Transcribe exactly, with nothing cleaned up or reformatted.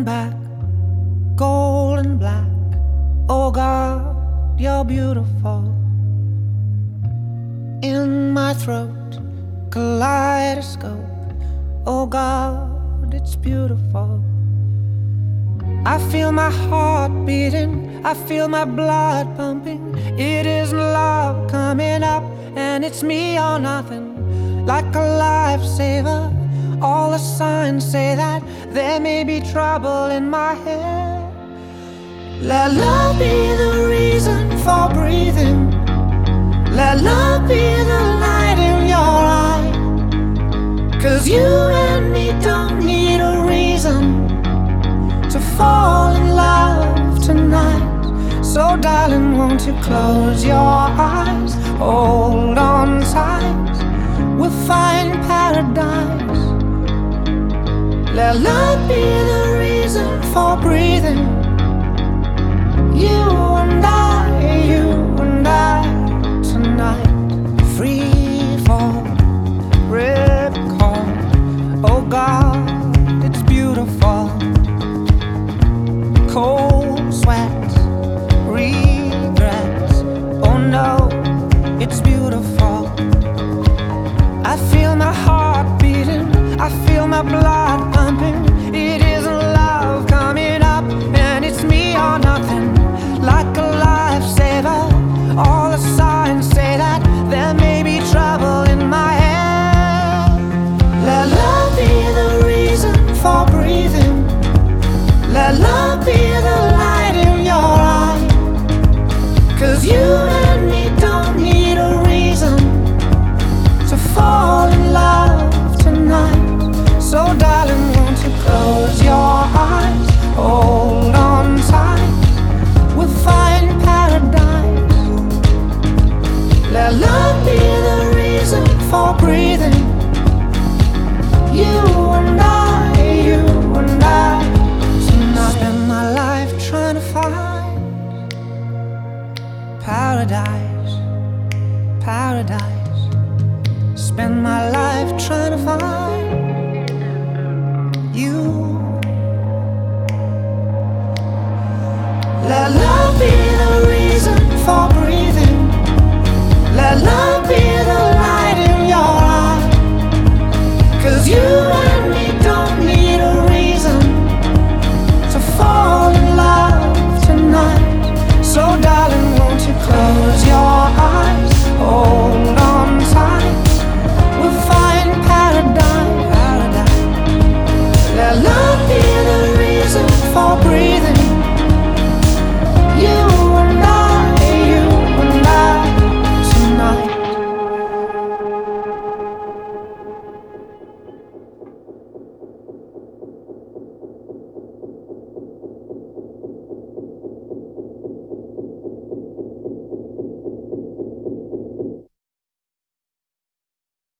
back, gold and black. Oh God, you're beautiful. In my throat, kaleidoscope. Oh God, it's beautiful. I feel my heart beating, I feel my blood pumping. It is love coming up, and it's me or nothing. Like a lifesaver, all the signs say that there may be trouble in my head. Let love be the reason for breathing. Let love be the light in your eye. 'Cause you and me don't need a reason to fall in love tonight. So darling, won't you close your eyes, hold on tight, we'll find paradise. Let love be the reason for breathing. You and I, you and I, tonight. Free fall, rip calm. Oh God, it's beautiful. Cold sweats, regrets. Oh no, it's beautiful. I feel my heart beating, I feel my blood pumping. It isn't love coming up, and it's me or nothing. Like a lifesaver, all the signs say that there may be trouble in my head. Let love be the reason for breathing. Let love be the light in your eye. 'Cause you and me don't need a reason to fall in love tonight. So darling, won't you close your eyes, hold on tight, we'll find paradise. Let love be the reason for breathing. You and I, you and I, tonight. Spend my life trying to find paradise, paradise. Spend my life trying to find you. Let love be the reason for breathing.